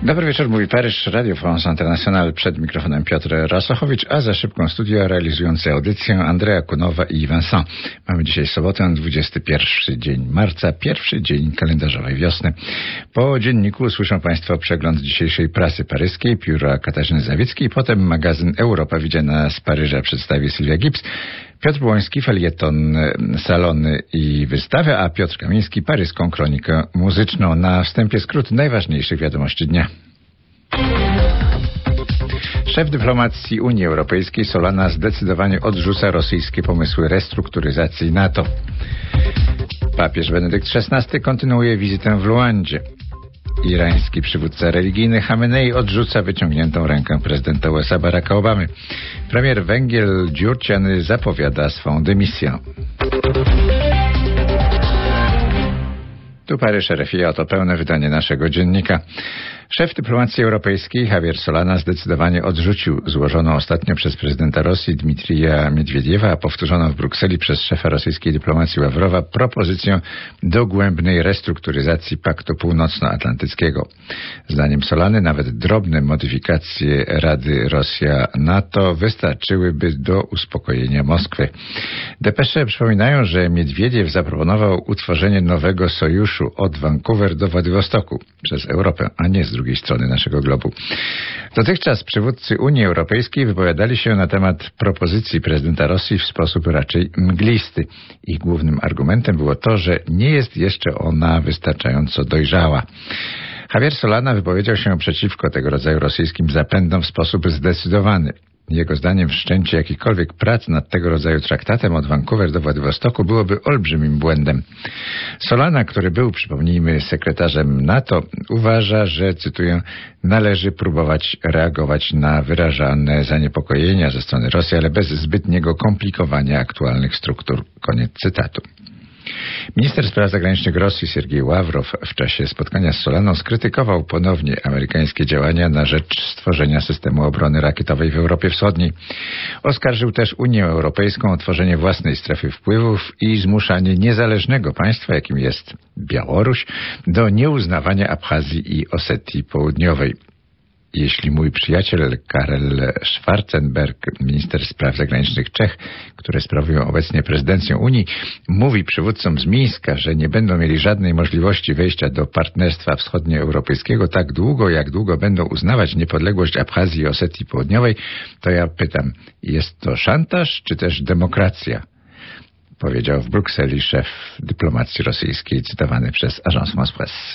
Dobry wieczór, mówi Paryż, Radio France International, przed mikrofonem Piotr Rasochowicz, a za szybką studio realizujący audycję Andrea Kunowa i Vincent. Mamy dzisiaj sobotę, 21 dzień marca, pierwszy dzień kalendarzowej wiosny. Po dzienniku usłyszą Państwo przegląd dzisiejszej prasy paryskiej, pióra Katarzyny Zawickiej, potem magazyn Europa widziana z Paryża przedstawi Sylwia Gibbs, Piotr Błoński, felieton, salony i wystawy, a Piotr Kamiński paryską kronikę muzyczną. Na wstępie skrót najważniejszych wiadomości dnia. Szef dyplomacji Unii Europejskiej Solana zdecydowanie odrzuca rosyjskie pomysły restrukturyzacji NATO. Papież Benedykt XVI kontynuuje wizytę w Luandzie. Irański przywódca religijny Chamenei odrzuca wyciągniętą rękę prezydenta USA Baracka Obamy. Premier Węgier Gyurcsány zapowiada swą dymisję. Tu Paryż, RFI, oto pełne wydanie naszego dziennika. Szef dyplomacji europejskiej Javier Solana zdecydowanie odrzucił złożoną ostatnio przez prezydenta Rosji Dmitrija Miedwiediewa, a powtórzoną w Brukseli przez szefa rosyjskiej dyplomacji Ławrowa propozycję dogłębnej restrukturyzacji Paktu Północnoatlantyckiego. Zdaniem Solany nawet drobne modyfikacje Rady Rosja-NATO wystarczyłyby do uspokojenia Moskwy. Depesze przypominają, że Miedwiediew zaproponował utworzenie nowego sojuszu od Vancouver do Władywostoku przez Europę, a nie z drugiej strony naszego globu. Dotychczas przywódcy Unii Europejskiej wypowiadali się na temat propozycji prezydenta Rosji w sposób raczej mglisty. Ich głównym argumentem było to, że nie jest jeszcze ona wystarczająco dojrzała. Javier Solana wypowiedział się przeciwko tego rodzaju rosyjskim zapędom w sposób zdecydowany. Jego zdaniem wszczęcie jakichkolwiek prac nad tego rodzaju traktatem od Vancouver do Władywostoku byłoby olbrzymim błędem. Solana, który był, przypomnijmy, sekretarzem NATO, uważa, że, cytuję, należy próbować reagować na wyrażane zaniepokojenia ze strony Rosji, ale bez zbytniego komplikowania aktualnych struktur. Koniec cytatu. Minister spraw zagranicznych Rosji Sergiej Ławrow w czasie spotkania z Solaną skrytykował ponownie amerykańskie działania na rzecz stworzenia systemu obrony rakietowej w Europie Wschodniej. Oskarżył też Unię Europejską o tworzenie własnej strefy wpływów i zmuszanie niezależnego państwa, jakim jest Białoruś, do nieuznawania Abchazji i Osetii Południowej. Jeśli mój przyjaciel Karel Schwarzenberg, minister spraw zagranicznych Czech, który sprawują obecnie prezydencję Unii, mówi przywódcom z Mińska, że nie będą mieli żadnej możliwości wejścia do partnerstwa wschodnioeuropejskiego tak długo, jak długo będą uznawać niepodległość Abchazji i Osetii Południowej, to ja pytam, jest to szantaż czy też demokracja? Powiedział w Brukseli szef dyplomacji rosyjskiej, cytowany przez Agence France-Presse.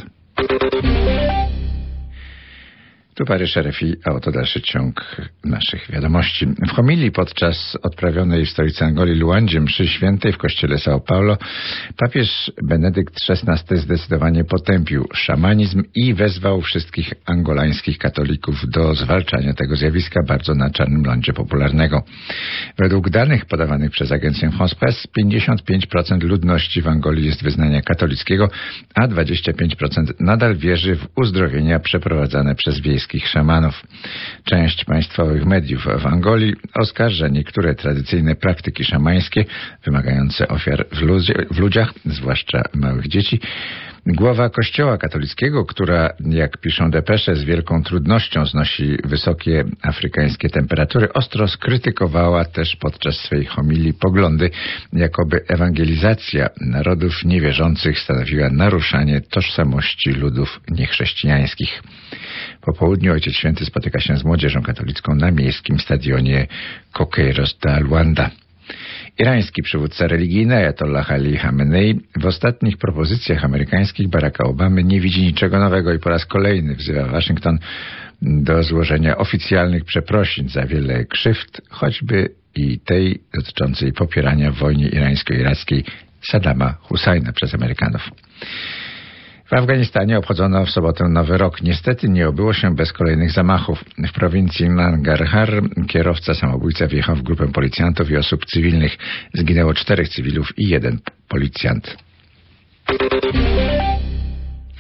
Tu Paryż, RFI, a oto dalszy ciąg naszych wiadomości. W homilii podczas odprawionej w stolicy Angolii Luandzie mszy świętej w kościele São Paulo papież Benedykt XVI zdecydowanie potępił szamanizm i wezwał wszystkich angolańskich katolików do zwalczania tego zjawiska bardzo na czarnym lądzie popularnego. Według danych podawanych przez agencję France Presse 55% ludności w Angolii jest wyznania katolickiego, a 25% nadal wierzy w uzdrowienia przeprowadzane przez wiejskich szamanów. Część państwowych mediów w Angolii oskarża niektóre tradycyjne praktyki szamańskie wymagające ofiar w ludziach, zwłaszcza małych dzieci. Głowa Kościoła katolickiego, która, jak piszą depesze, z wielką trudnością znosi wysokie afrykańskie temperatury, ostro skrytykowała też podczas swej homilii poglądy, jakoby ewangelizacja narodów niewierzących stanowiła naruszanie tożsamości ludów niechrześcijańskich. Po południu Ojciec Święty spotyka się z młodzieżą katolicką na miejskim stadionie Coqueiros da Luanda. Irański przywódca religijny Ayatollah Ali Chamenei w ostatnich propozycjach amerykańskich Baracka Obamy nie widzi niczego nowego i po raz kolejny wzywa Waszyngton do złożenia oficjalnych przeprosin za wiele krzywd, choćby i tej dotyczącej popierania w wojnie irańsko-irackiej Saddama Husajna przez Amerykanów. W Afganistanie obchodzono w sobotę Nowy Rok. Niestety nie obyło się bez kolejnych zamachów. W prowincji Nangarhar kierowca samobójca wjechał w grupę policjantów i osób cywilnych. Zginęło 4 cywilów i 1 policjant.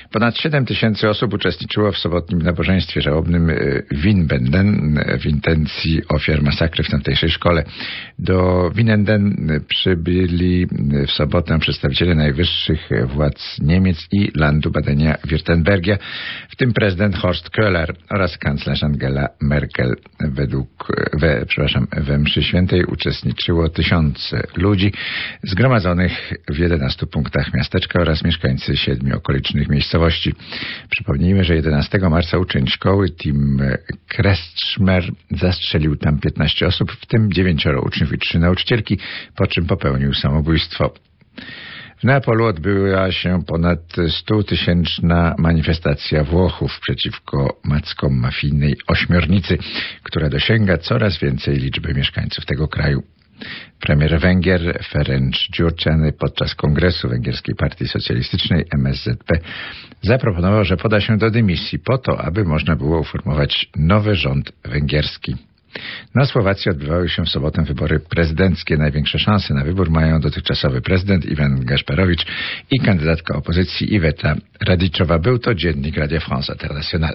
Ponad 7 000 osób uczestniczyło w sobotnim nabożeństwie żałobnym Winnenden w intencji ofiar masakry w tamtejszej szkole. Do Winnenden przybyli w sobotę przedstawiciele najwyższych władz Niemiec i landu Badenia-Württembergia, w tym prezydent Horst Köhler oraz kanclerz Angela Merkel. We mszy świętej uczestniczyło tysiące ludzi zgromadzonych w 11 punktach miasteczka oraz mieszkańcy 7 okolicznych miejscowości. Przypomnijmy, że 11 marca uczeń szkoły Tim Kretschmer zastrzelił tam 15 osób, w tym 9 uczniów i 3 nauczycielki, po czym popełnił samobójstwo. W Neapolu odbyła się ponad 100-tysięczna manifestacja Włochów przeciwko mackom mafijnej ośmiornicy, która dosięga coraz więcej liczby mieszkańców tego kraju. Premier Węgier Ferenc Gyurcsány podczas kongresu Węgierskiej Partii Socjalistycznej MSZP zaproponował, że poda się do dymisji po to, aby można było uformować nowy rząd węgierski. Na Słowacji odbywały się w sobotę wybory prezydenckie. Największe szanse na wybór mają dotychczasowy prezydent Iwan Gasparowicz i kandydatka opozycji Iweta Radiczowa. Był to dziennik Radio France International.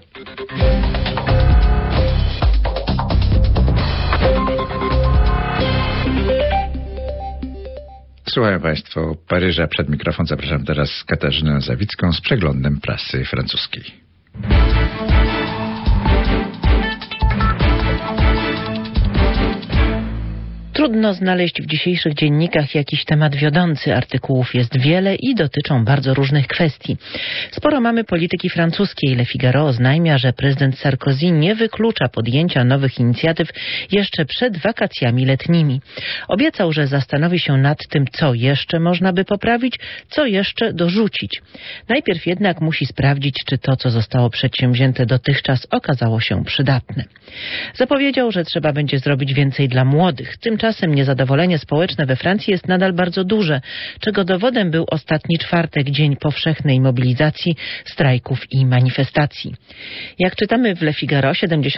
Słuchają Państwo Paryża. Przed mikrofon zapraszam teraz Katarzynę Zawicką z przeglądem prasy francuskiej. Trudno znaleźć w dzisiejszych dziennikach jakiś temat wiodący. Artykułów jest wiele i dotyczą bardzo różnych kwestii. Sporo mamy polityki francuskiej. Le Figaro oznajmia, że prezydent Sarkozy nie wyklucza podjęcia nowych inicjatyw jeszcze przed wakacjami letnimi. Obiecał, że zastanowi się nad tym, co jeszcze można by poprawić, co jeszcze dorzucić. Najpierw jednak musi sprawdzić, czy to, co zostało przedsięwzięte dotychczas, okazało się przydatne. Zapowiedział, że trzeba będzie zrobić więcej dla młodych. Tymczasem niezadowolenie społeczne we Francji jest nadal bardzo duże, czego dowodem był ostatni czwartek, dzień powszechnej mobilizacji, strajków i manifestacji. Jak czytamy w Le Figaro,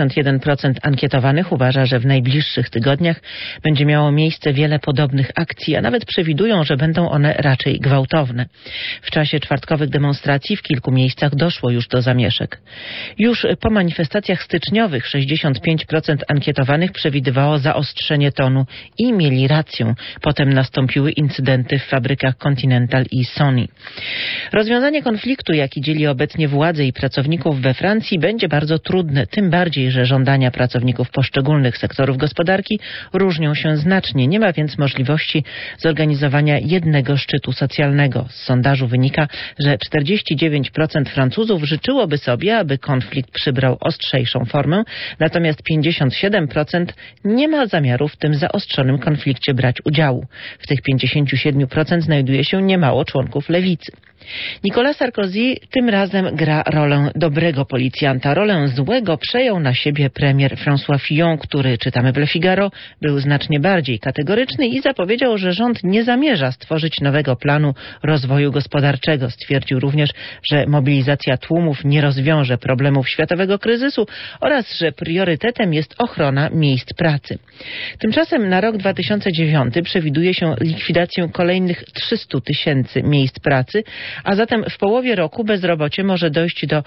71% ankietowanych uważa, że w najbliższych tygodniach będzie miało miejsce wiele podobnych akcji, a nawet przewidują, że będą one raczej gwałtowne. W czasie czwartkowych demonstracji w kilku miejscach doszło już do zamieszek. Już po manifestacjach styczniowych 65% ankietowanych przewidywało zaostrzenie tonu i mieli rację. Potem nastąpiły incydenty w fabrykach Continental i Sony. Rozwiązanie konfliktu, jaki dzieli obecnie władze i pracowników we Francji, będzie bardzo trudne, tym bardziej, że żądania pracowników poszczególnych sektorów gospodarki różnią się znacznie. Nie ma więc możliwości zorganizowania jednego szczytu socjalnego. Z sondażu wynika, że 49% Francuzów życzyłoby sobie, aby konflikt przybrał ostrzejszą formę, natomiast 57% nie ma zamiaru w tym zaostrzonym konflikcie brać udziału. W tych 57% znajduje się niemało członków lewicy. Nicolas Sarkozy tym razem gra rolę dobrego policjanta. Rolę złego przejął na siebie premier François Fillon, który, czytamy w Le Figaro, był znacznie bardziej kategoryczny i zapowiedział, że rząd nie zamierza stworzyć nowego planu rozwoju gospodarczego. Stwierdził również, że mobilizacja tłumów nie rozwiąże problemów światowego kryzysu oraz, że priorytetem jest ochrona miejsc pracy. Tymczasem na rok 2009 przewiduje się likwidację kolejnych 300 000 miejsc pracy, a zatem w połowie roku bezrobocie może dojść do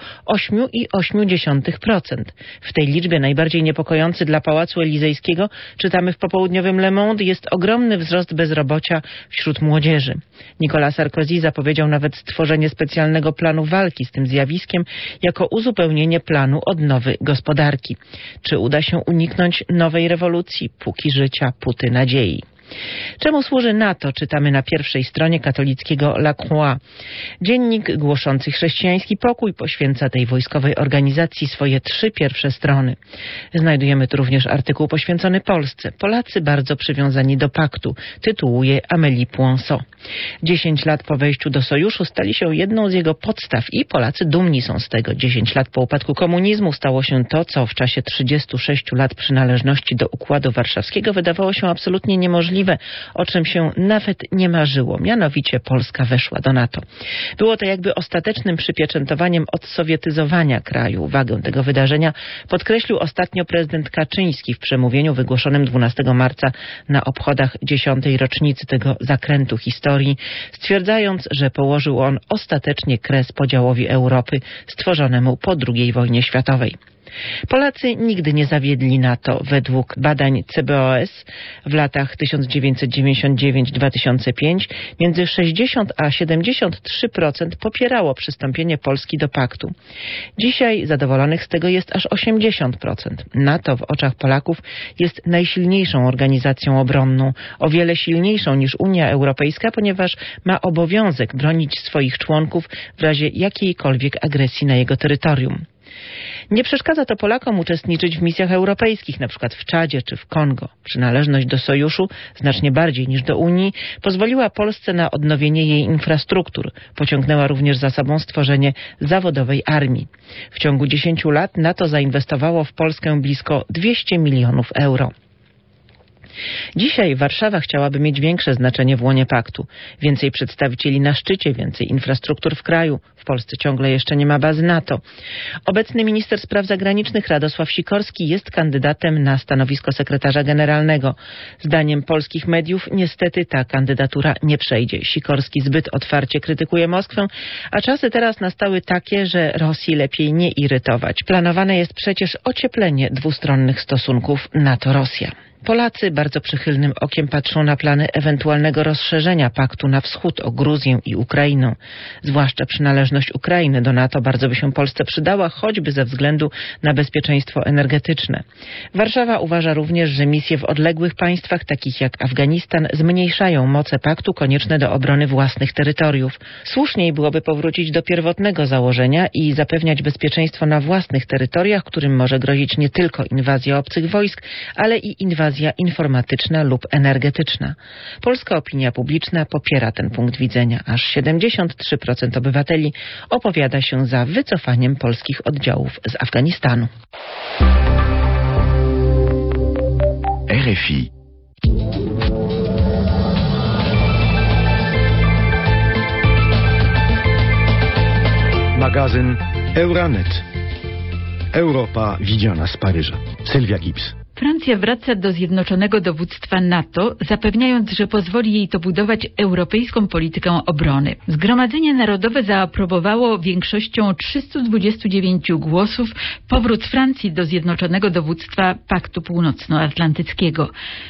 8,8%. W tej liczbie najbardziej niepokojący dla Pałacu Elizejskiego, czytamy w popołudniowym Le Monde, jest ogromny wzrost bezrobocia wśród młodzieży. Nicolas Sarkozy zapowiedział nawet stworzenie specjalnego planu walki z tym zjawiskiem jako uzupełnienie planu odnowy gospodarki. Czy uda się uniknąć nowej rewolucji? Póki życia, póty nadziei. Czemu służy NATO? Czytamy na pierwszej stronie katolickiego La Croix. Dziennik głoszący chrześcijański pokój poświęca tej wojskowej organizacji swoje 3 pierwsze strony. Znajdujemy tu również artykuł poświęcony Polsce. Polacy bardzo przywiązani do paktu, tytułuje Amélie Poinçon. 10 lat po wejściu do sojuszu stali się jedną z jego podstaw i Polacy dumni są z tego. 10 lat po upadku komunizmu stało się to, co w czasie 36 lat przynależności do Układu Warszawskiego wydawało się absolutnie niemożliwe. możliwe, o czym się nawet nie marzyło. Mianowicie Polska weszła do NATO. Było to jakby ostatecznym przypieczętowaniem odsowietyzowania kraju. Wagę tego wydarzenia podkreślił ostatnio prezydent Kaczyński w przemówieniu wygłoszonym 12 marca na obchodach 10. rocznicy tego zakrętu historii, stwierdzając, że położył on ostatecznie kres podziałowi Europy stworzonemu po II wojnie światowej. Polacy nigdy nie zawiedli NATO. Według badań CBOS w latach 1999-2005 między 60 a 73% popierało przystąpienie Polski do paktu. Dzisiaj zadowolonych z tego jest aż 80%. NATO w oczach Polaków jest najsilniejszą organizacją obronną, o wiele silniejszą niż Unia Europejska, ponieważ ma obowiązek bronić swoich członków w razie jakiejkolwiek agresji na jego terytorium. Nie przeszkadza to Polakom uczestniczyć w misjach europejskich, np. w Czadzie czy w Kongo. Przynależność do Sojuszu, znacznie bardziej niż do Unii, pozwoliła Polsce na odnowienie jej infrastruktur. Pociągnęła również za sobą stworzenie zawodowej armii. W ciągu 10 lat NATO zainwestowało w Polskę blisko 200 milionów euro. Dzisiaj Warszawa chciałaby mieć większe znaczenie w łonie paktu. Więcej przedstawicieli na szczycie, więcej infrastruktur w kraju. W Polsce ciągle jeszcze nie ma bazy NATO. Obecny minister spraw zagranicznych Radosław Sikorski jest kandydatem na stanowisko sekretarza generalnego. Zdaniem polskich mediów niestety ta kandydatura nie przejdzie. Sikorski zbyt otwarcie krytykuje Moskwę, a czasy teraz nastały takie, że Rosji lepiej nie irytować. Planowane jest przecież ocieplenie dwustronnych stosunków NATO-Rosja. Polacy bardzo przychylnym okiem patrzą na plany ewentualnego rozszerzenia paktu na wschód o Gruzję i Ukrainę. Zwłaszcza przynależność Ukrainy do NATO bardzo by się Polsce przydała, choćby ze względu na bezpieczeństwo energetyczne. Warszawa uważa również, że misje w odległych państwach, takich jak Afganistan, zmniejszają moce paktu konieczne do obrony własnych terytoriów. Słuszniej byłoby powrócić do pierwotnego założenia i zapewniać bezpieczeństwo na własnych terytoriach, którym może grozić nie tylko inwazja obcych wojsk, ale i inwazja informatyczna lub energetyczna. Polska opinia publiczna popiera ten punkt widzenia. Aż 73% obywateli opowiada się za wycofaniem polskich oddziałów z Afganistanu. RFI. Magazyn Euranet. Europa widziana z Paryża. Sylwia Gibbs. Francja wraca do zjednoczonego dowództwa NATO, zapewniając, że pozwoli jej to budować europejską politykę obrony. Zgromadzenie Narodowe zaaprobowało większością 329 głosów powrót Francji do zjednoczonego dowództwa Paktu Północnoatlantyckiego.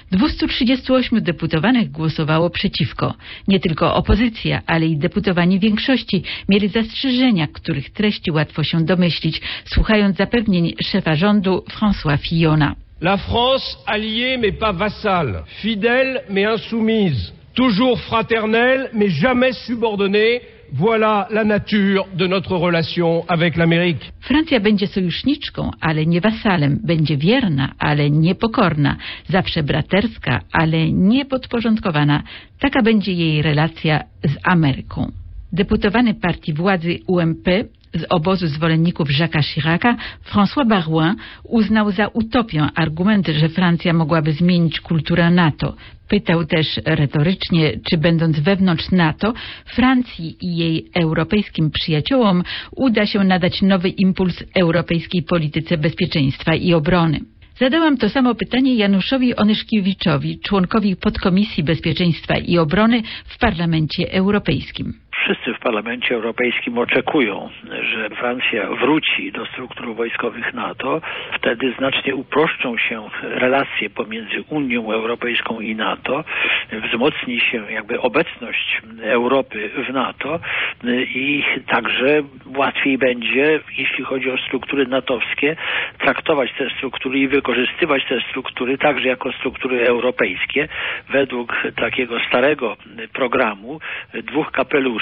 238 deputowanych głosowało przeciwko. Nie tylko opozycja, ale i deputowani większości mieli zastrzeżenia, których treści łatwo się domyślić, słuchając zapewnień szefa rządu François Fillona. La France alliée mais pas vassale, fidèle mais insoumise, toujours fraternelle mais jamais subordonnée. Voilà la nature de notre relation avec l'Amérique. Francja będzie sojuszniczką, ale nie wasalem. Będzie wierna, ale niepokorna. Zawsze braterska, ale nie podporządkowana. Taka będzie jej relacja z Ameryką. Deputowany partii władzy UMP z obozu zwolenników Jacques'a Chiraca, François Baroin uznał za utopię argument, że Francja mogłaby zmienić kulturę NATO. Pytał też retorycznie, czy będąc wewnątrz NATO, Francji i jej europejskim przyjaciołom uda się nadać nowy impuls europejskiej polityce bezpieczeństwa i obrony. Zadałam to samo pytanie Januszowi Onyszkiewiczowi, członkowi podkomisji bezpieczeństwa i obrony w Parlamencie Europejskim. Wszyscy w Parlamencie Europejskim oczekują, że Francja wróci do struktur wojskowych NATO. Wtedy znacznie uproszczą się relacje pomiędzy Unią Europejską i NATO. Wzmocni się jakby obecność Europy w NATO i także łatwiej będzie, jeśli chodzi o struktury natowskie, traktować te struktury i wykorzystywać te struktury także jako struktury europejskie według takiego starego programu dwóch kapeluszy.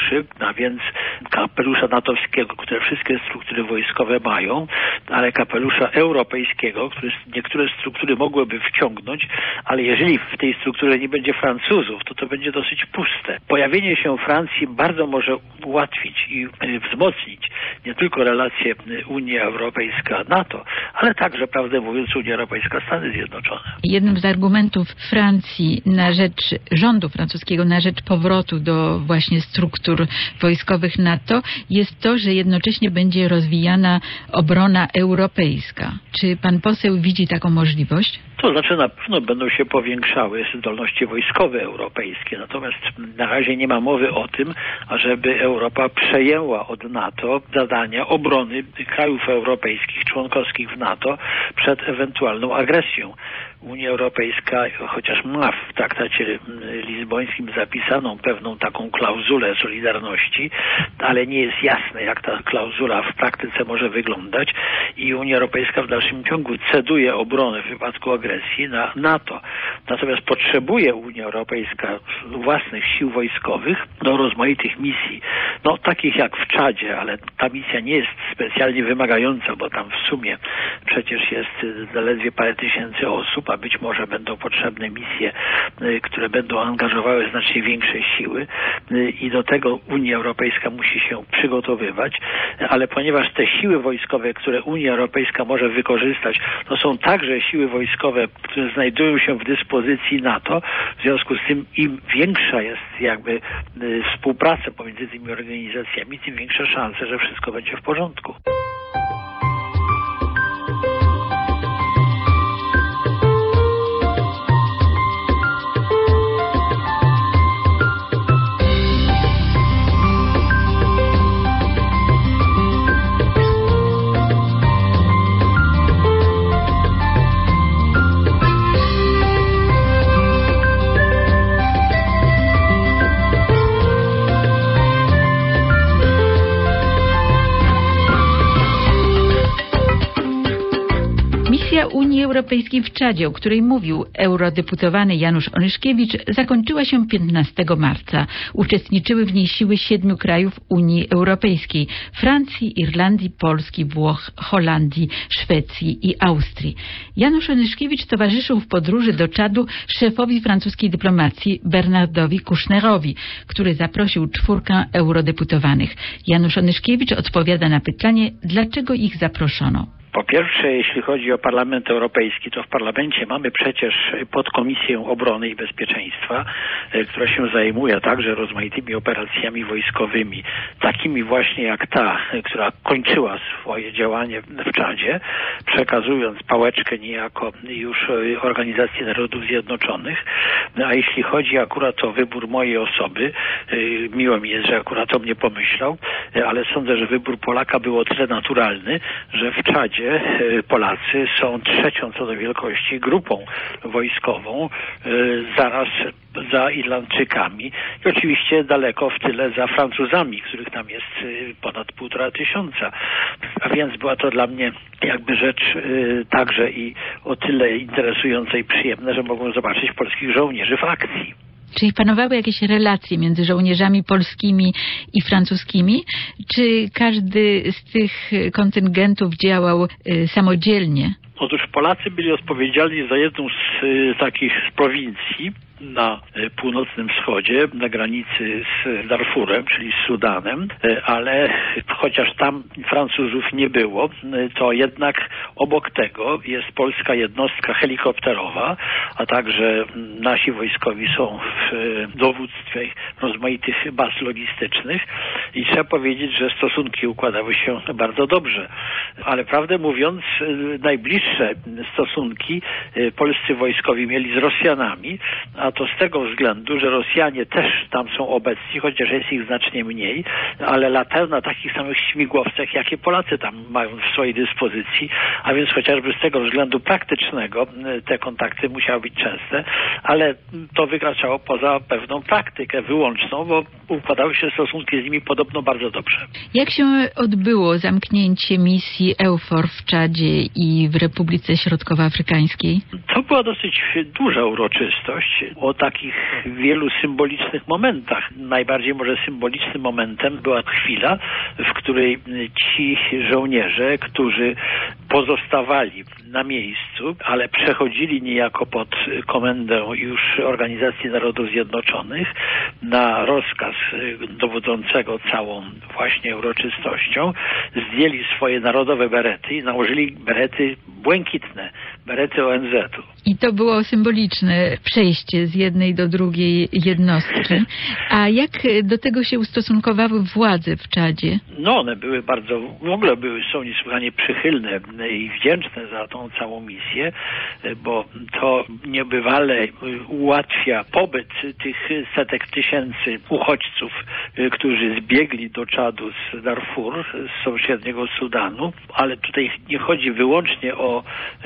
kapeluszy, a więc kapelusza natowskiego, które wszystkie struktury wojskowe mają, ale kapelusza europejskiego, który niektóre struktury mogłyby wciągnąć, ale jeżeli w tej strukturze nie będzie Francuzów, to będzie dosyć puste. Pojawienie się Francji bardzo może ułatwić i wzmocnić nie tylko relacje Unia Europejska-NATO, ale także, prawdę mówiąc, Unia Europejska-Stany Zjednoczone. Jednym z argumentów Francji na rzecz rządu francuskiego, na rzecz powrotu do właśnie struktur wojskowych NATO jest to, że jednocześnie będzie rozwijana obrona europejska. Czy pan poseł widzi taką możliwość? To znaczy na pewno będą się powiększały zdolności wojskowe europejskie, natomiast na razie nie ma mowy o tym, ażeby Europa przejęła od NATO zadania obrony krajów europejskich, członkowskich w NATO przed ewentualną agresją. Unia Europejska, chociaż ma w traktacie lizbońskim zapisaną pewną taką klauzulę solidarności, ale nie jest jasne, jak ta klauzula w praktyce może wyglądać i Unia Europejska w dalszym ciągu ceduje obronę w wypadku agresji na NATO. Natomiast potrzebuje Unia Europejska własnych sił wojskowych do rozmaitych misji, takich jak w Czadzie, ale ta misja nie jest specjalnie wymagająca, bo tam w sumie przecież jest zaledwie parę tysięcy osób, a być może będą potrzebne misje, które będą angażowały znacznie większe siły i do tego Unia Europejska musi się przygotowywać, ale ponieważ te siły wojskowe, które Unia Europejska może wykorzystać, to są także siły wojskowe, które znajdują się w dyspozycji NATO, w związku z tym im większa jest jakby współpraca pomiędzy tymi organizacjami, tym większe szanse, że wszystko będzie w porządku. Unii Europejskiej w Czadzie, o której mówił eurodeputowany Janusz Onyszkiewicz, zakończyła się 15 marca. Uczestniczyły w niej siły 7 krajów Unii Europejskiej: Francji, Irlandii, Polski, Włoch, Holandii, Szwecji i Austrii. Janusz Onyszkiewicz towarzyszył w podróży do Czadu szefowi francuskiej dyplomacji Bernardowi Kouchnerowi, który zaprosił 4 eurodeputowanych. Janusz Onyszkiewicz odpowiada na pytanie, dlaczego ich zaproszono. Po pierwsze, jeśli chodzi o Parlament Europejski, to w Parlamencie mamy przecież podkomisję obrony i bezpieczeństwa, która się zajmuje także rozmaitymi operacjami wojskowymi, takimi właśnie jak ta, która kończyła swoje działanie w Czadzie, przekazując pałeczkę niejako już Organizacji Narodów Zjednoczonych. A jeśli chodzi akurat o wybór mojej osoby, miło mi jest, że akurat o mnie pomyślał, ale sądzę, że wybór Polaka był o tyle naturalny, że w Czadzie Polacy są 3. co do wielkości grupą wojskową, zaraz za Irlandczykami i oczywiście daleko w tyle za Francuzami, których tam jest ponad 1500. A więc była to dla mnie jakby rzecz także i o tyle interesująca i przyjemna, że mogłem zobaczyć polskich żołnierzy w akcji. Czyli panowały jakieś relacje między żołnierzami polskimi i francuskimi? Czy każdy z tych kontyngentów działał samodzielnie? Otóż Polacy byli odpowiedzialni za jedną z takich prowincji na północnym wschodzie, na granicy z Darfurem, czyli z Sudanem, ale chociaż tam Francuzów nie było, to jednak obok tego jest polska jednostka helikopterowa, a także nasi wojskowi są w dowództwie rozmaitych baz logistycznych i trzeba powiedzieć, że stosunki układały się bardzo dobrze. Ale prawdę mówiąc, najbliższe stosunki polscy wojskowi mieli z Rosjanami, a to z tego względu, że Rosjanie też tam są obecni, chociaż jest ich znacznie mniej, ale latają na takich samych śmigłowcach, jakie Polacy tam mają w swojej dyspozycji, a więc chociażby z tego względu praktycznego te kontakty musiały być częste, ale to wykraczało poza pewną praktykę wyłączną, bo układały się stosunki z nimi pod podobno bardzo dobrze. Jak się odbyło zamknięcie misji EUFOR w Czadzie i w Republice Środkowoafrykańskiej? To była dosyć duża uroczystość o takich wielu symbolicznych momentach. Najbardziej może symbolicznym momentem była chwila, w której ci żołnierze, którzy pozostawali na miejscu, ale przechodzili niejako pod komendę już Organizacji Narodów Zjednoczonych na rozkaz dowodzącego całą właśnie uroczystością, zdjęli swoje narodowe berety i nałożyli berety błękitne, berety ONZ-u. I to było symboliczne przejście z jednej do drugiej jednostki. A jak do tego się ustosunkowały władze w Czadzie? No, one były bardzo, w ogóle są niesłychanie przychylne i wdzięczne za tą całą misję, bo to niebywale ułatwia pobyt tych setek tysięcy uchodźców, którzy zbiegli do Czadu z Darfur, z sąsiedniego Sudanu, ale tutaj nie chodzi wyłącznie o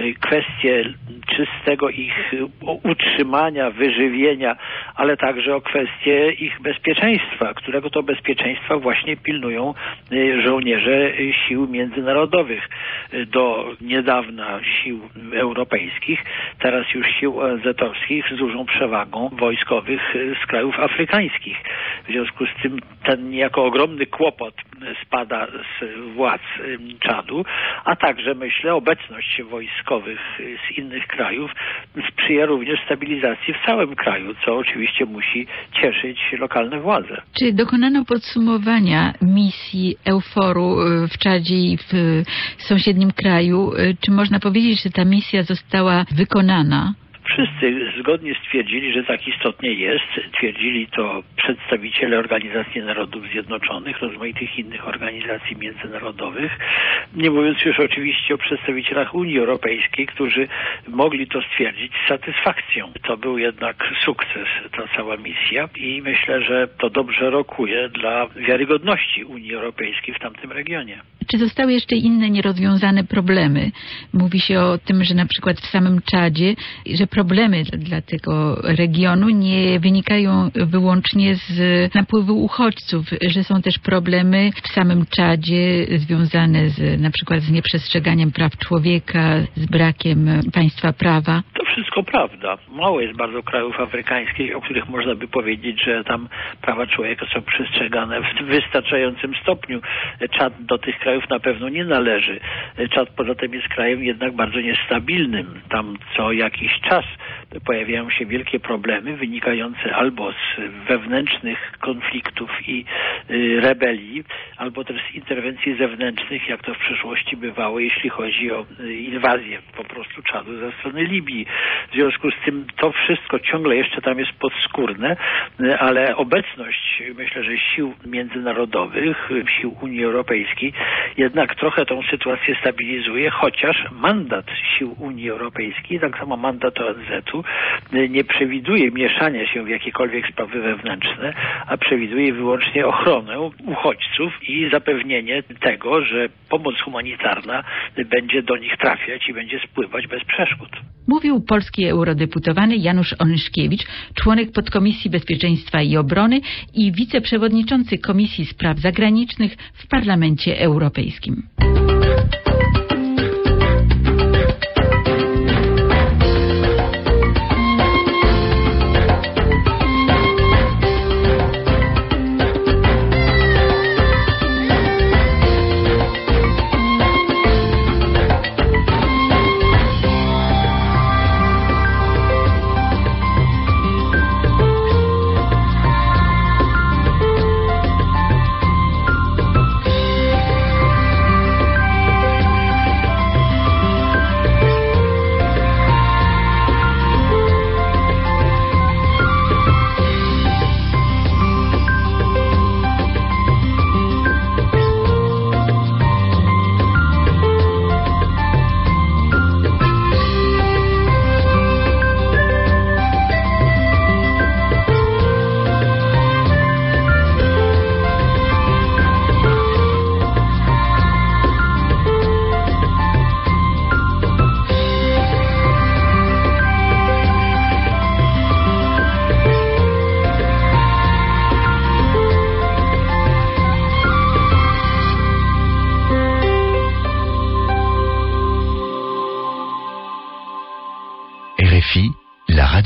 kwestię czystego ich utrzymania, wyżywienia, ale także o kwestię ich bezpieczeństwa, którego to bezpieczeństwa właśnie pilnują żołnierze sił międzynarodowych. Do niedawna sił europejskich, teraz już sił ONZ-owskich z dużą przewagą wojskowych z krajów afrykańskich. W związku z tym ten niejako ogromny kłopot spada z władz Czadu, a także myślę obecność wojskowych z innych krajów sprzyja również stabilizacji w całym kraju, co oczywiście musi cieszyć lokalne władze. Czy dokonano podsumowania misji EUFOR-u w Czadzie i w sąsiednim kraju? Czy można powiedzieć, że ta misja została wykonana? Wszyscy zgodnie stwierdzili, że tak istotnie jest. Twierdzili to przedstawiciele Organizacji Narodów Zjednoczonych, rozmaitych innych organizacji międzynarodowych. Nie mówiąc już oczywiście o przedstawicielach Unii Europejskiej, którzy mogli to stwierdzić z satysfakcją. To był jednak sukces, ta cała misja i myślę, że to dobrze rokuje dla wiarygodności Unii Europejskiej w tamtym regionie. Czy zostały jeszcze inne nierozwiązane problemy? Mówi się o tym, że na przykład w samym Czadzie, że problemy dla tego regionu nie wynikają wyłącznie z napływu uchodźców, że są też problemy w samym Czadzie związane na przykład z nieprzestrzeganiem praw człowieka, z brakiem państwa prawa. To wszystko prawda. Mało jest bardzo krajów afrykańskich, o których można by powiedzieć, że tam prawa człowieka są przestrzegane w wystarczającym stopniu. Czad do tych krajów na pewno nie należy. Czad poza tym jest krajem jednak bardzo niestabilnym. Tam co jakiś czas pojawiają się wielkie problemy wynikające albo z wewnętrznych konfliktów i rebelii, albo też z interwencji zewnętrznych, jak to w przeszłości bywało, jeśli chodzi o inwazję po prostu Czadu ze strony Libii. W związku z tym to wszystko ciągle jeszcze tam jest podskórne, ale obecność, myślę, że sił międzynarodowych, sił Unii Europejskiej jednak trochę tą sytuację stabilizuje, chociaż mandat sił Unii Europejskiej, tak samo mandat ONZ-u, nie przewiduje mieszania się w jakiekolwiek sprawy wewnętrzne, a przewiduje wyłącznie ochronę uchodźców i zapewnienie tego, że pomoc humanitarna będzie do nich trafiać i będzie spływać bez przeszkód. Mówił polski eurodeputowany Janusz Onyszkiewicz, członek Podkomisji Bezpieczeństwa i Obrony i wiceprzewodniczący Komisji Spraw Zagranicznych w Parlamencie Europejskim.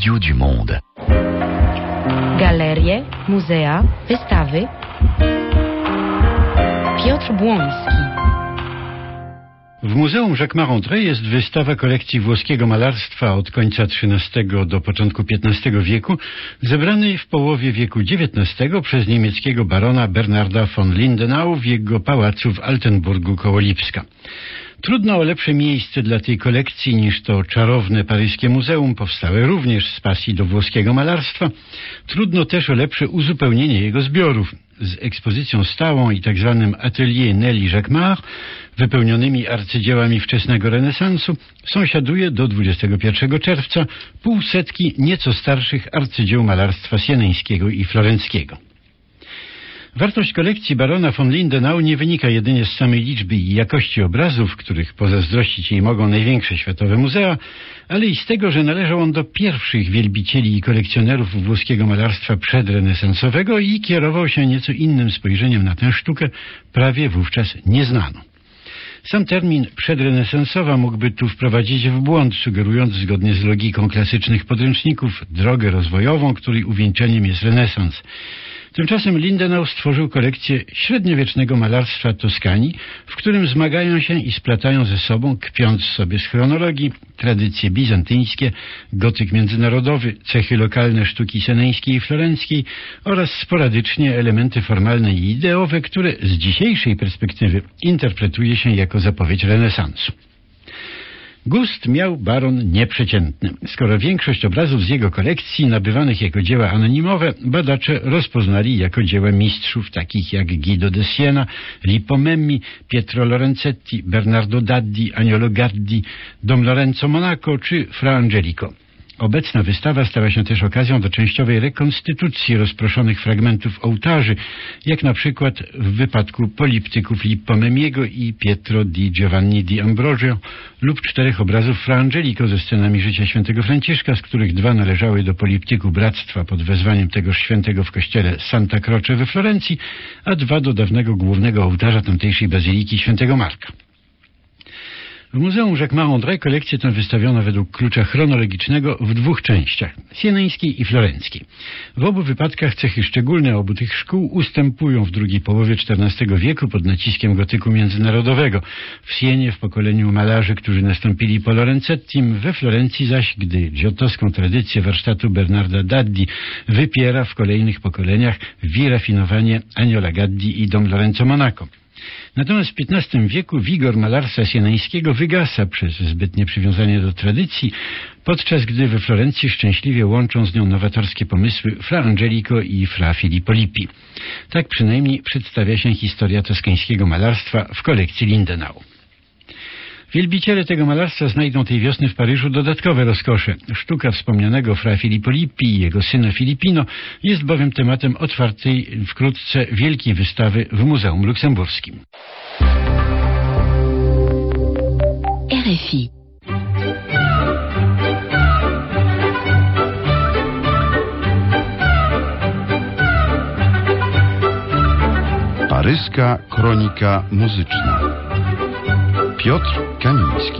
radio du monde. Galerie, muzea, wystawy. Piotr Błoński. W Muzeum Jacquemart-André jest wystawa kolekcji włoskiego malarstwa od końca XIII do początku XV wieku, zebranej w połowie wieku XIX przez niemieckiego barona Bernarda von Lindenau w jego pałacu w Altenburgu koło Lipska. Trudno o lepsze miejsce dla tej kolekcji niż to czarowne paryskie muzeum, powstałe również z pasji do włoskiego malarstwa. Trudno też o lepsze uzupełnienie jego zbiorów. Z ekspozycją stałą i tak zwanym atelier Nelly Jacquemart, wypełnionymi arcydziełami wczesnego renesansu, sąsiaduje do 21 czerwca półsetki nieco starszych arcydzieł malarstwa sieneńskiego i florenckiego. Wartość kolekcji barona von Lindenau nie wynika jedynie z samej liczby i jakości obrazów, których pozazdrościć jej mogą największe światowe muzea, ale i z tego, że należał on do pierwszych wielbicieli i kolekcjonerów włoskiego malarstwa przedrenesansowego i kierował się nieco innym spojrzeniem na tę sztukę, prawie wówczas nieznaną. Sam termin przedrenesansowa mógłby tu wprowadzić w błąd, sugerując zgodnie z logiką klasycznych podręczników drogę rozwojową, której uwieńczeniem jest renesans. Tymczasem Lindenau stworzył kolekcję średniowiecznego malarstwa Toskanii, w którym zmagają się i splatają ze sobą, kpiąc sobie z chronologii, tradycje bizantyńskie, gotyk międzynarodowy, cechy lokalne sztuki seneńskiej i florenckiej oraz sporadycznie elementy formalne i ideowe, które z dzisiejszej perspektywy interpretuje się jako zapowiedź renesansu. Gust miał baron nieprzeciętny. Skoro większość obrazów z jego kolekcji nabywanych jako dzieła anonimowe badacze rozpoznali jako dzieła mistrzów takich jak Guido de Siena, Lippo Memmi, Pietro Lorenzetti, Bernardo Daddi, Agnolo Gaddi, Dom Lorenzo Monaco czy Fra Angelico. Obecna wystawa stała się też okazją do częściowej rekonstytucji rozproszonych fragmentów ołtarzy, jak na przykład w wypadku poliptyków Lippo Memmiego i Pietro di Giovanni di Ambrogio lub 4 obrazów Fra Angelico ze scenami życia świętego Franciszka, z których 2 należały do poliptyku Bractwa pod wezwaniem tegoż świętego w kościele Santa Croce we Florencji, a 2 do dawnego głównego ołtarza tamtejszej bazyliki świętego Marka. W Muzeum Jacquemart-André kolekcję tę wystawiono według klucza chronologicznego w 2 częściach, sieneńskiej i florenckiej. W obu wypadkach cechy szczególne obu tych szkół ustępują w drugiej połowie XIV wieku pod naciskiem gotyku międzynarodowego. W Sienie w pokoleniu malarzy, którzy nastąpili po Lorenzettim, we Florencji zaś, gdy giottowską tradycję warsztatu Bernarda Daddi wypiera w kolejnych pokoleniach wirafinowanie Agnola Gaddi i Dom Lorenzo Monaco. Natomiast w XV wieku wigor malarstwa sieneńskiego wygasa przez zbytnie przywiązanie do tradycji, podczas gdy we Florencji szczęśliwie łączą z nią nowatorskie pomysły Fra Angelico i Fra Filippo Lippi. Tak przynajmniej przedstawia się historia toskańskiego malarstwa w kolekcji Lindenau. Wielbiciele tego malarstwa znajdą tej wiosny w Paryżu dodatkowe rozkosze. Sztuka wspomnianego Fra Filippo Lippi i jego syna Filippino jest bowiem tematem otwartej wkrótce wielkiej wystawy w Muzeum Luksemburskim. RFI. Paryska kronika muzyczna. Piotr Kamiński.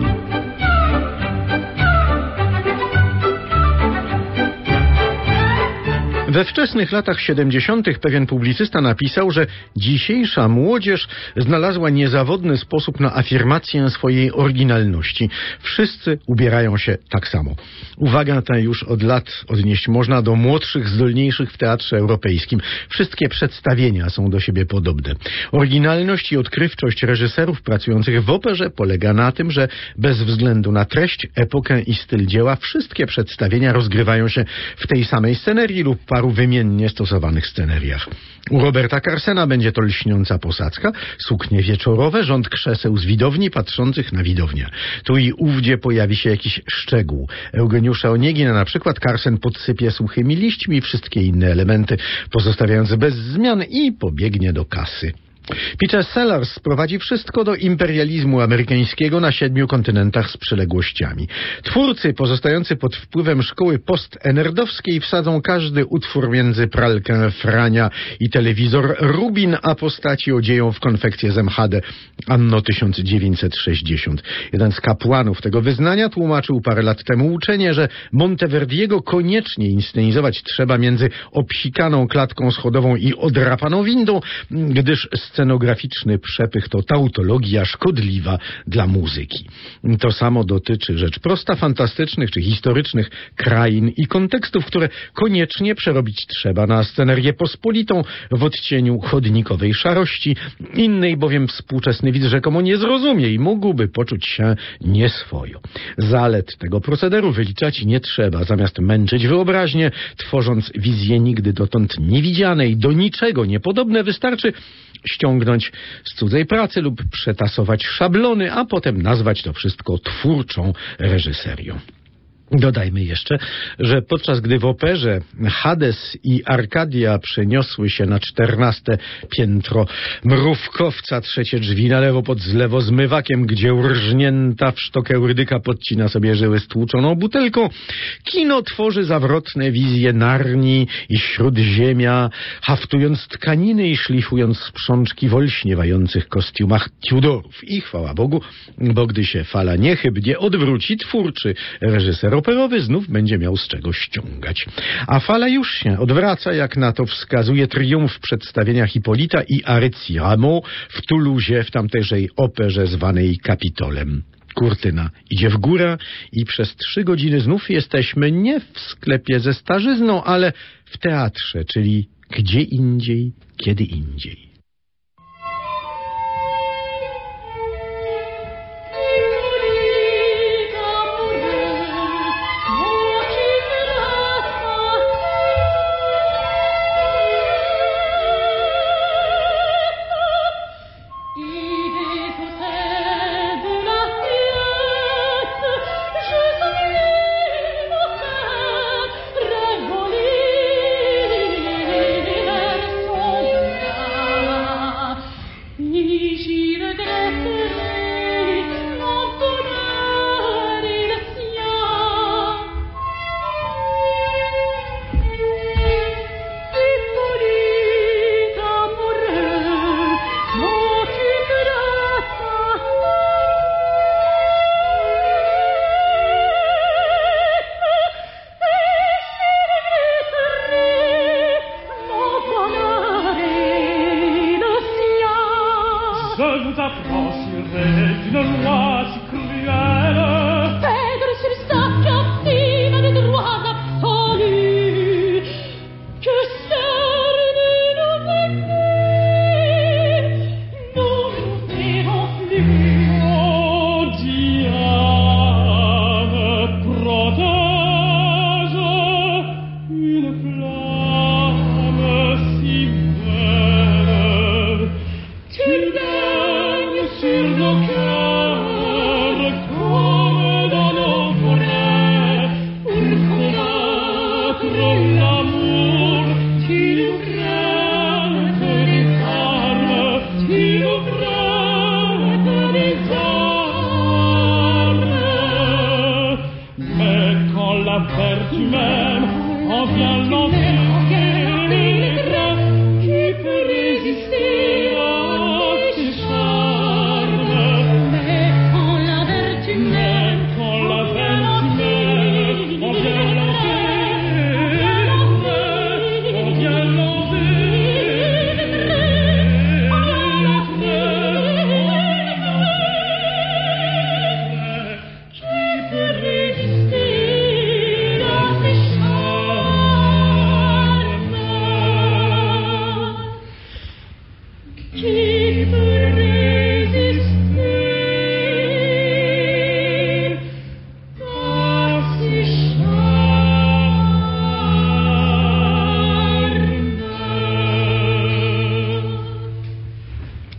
We wczesnych latach 70. pewien publicysta napisał, że dzisiejsza młodzież znalazła niezawodny sposób na afirmację swojej oryginalności. Wszyscy ubierają się tak samo. Uwagę tę już od lat odnieść można do młodszych, zdolniejszych w teatrze europejskim. Wszystkie przedstawienia są do siebie podobne. Oryginalność i odkrywczość reżyserów pracujących w operze polega na tym, że bez względu na treść, epokę i styl dzieła wszystkie przedstawienia rozgrywają się w tej samej scenerii lub paru wymiennie stosowanych sceneriach. U Roberta Carsena będzie to lśniąca posadzka, suknie wieczorowe, rząd krzeseł z widowni patrzących na widownię. Tu i ówdzie pojawi się jakiś szczegół. Eugeniusza Oniegina na przykład Carsen podsypie suchymi liśćmi, wszystkie inne elementy pozostawiając bez zmian i pobiegnie do kasy. Peter Sellers sprowadzi wszystko do imperializmu amerykańskiego na 7 kontynentach z przyległościami. Twórcy pozostający pod wpływem szkoły post-enerdowskiej wsadzą każdy utwór między pralkę Frania i telewizor Rubin, a postaci odzieją w konfekcję z MHD anno 1960. Jeden z kapłanów tego wyznania tłumaczył parę lat temu uczenie, że Monteverdiego koniecznie inscenizować trzeba między obsikaną klatką schodową i odrapaną windą, gdyż scenograficzny przepych to tautologia szkodliwa dla muzyki. To samo dotyczy rzecz prosta fantastycznych czy historycznych krain i kontekstów, które koniecznie przerobić trzeba na scenerię pospolitą w odcieniu chodnikowej szarości. Innej bowiem współczesny widz rzekomo nie zrozumie i mógłby poczuć się nieswojo. Zalet tego procederu wyliczać nie trzeba. Zamiast męczyć wyobraźnię, tworząc wizje nigdy dotąd niewidzianej, do niczego niepodobne, wystarczy ściągnąć z cudzej pracy lub przetasować szablony, a potem nazwać to wszystko twórczą reżyserią. Dodajmy jeszcze, że podczas gdy w operze Hades i Arkadia przeniosły się na 14. piętro mrówkowca, 3 drzwi na lewo pod zlewo zmywakiem, gdzie urżnięta w sztok Eurydyka podcina sobie żyły stłuczoną butelką, kino tworzy zawrotne wizje Narni i Śródziemia, haftując tkaniny i szlifując sprzączki w olśniewających kostiumach Tudorów. I chwała Bogu, bo gdy się fala niechybnie odwróci, twórczy reżyser operowy znów będzie miał z czego ściągać. A fala już się odwraca, jak na to wskazuje triumf przedstawienia Hipolita i Arycji Rameau w Toulousie, w tamtejszej operze zwanej Kapitolem. Kurtyna idzie w górę i przez 3 godziny znów jesteśmy nie w sklepie ze starzyzną, ale w teatrze, czyli gdzie indziej, kiedy indziej.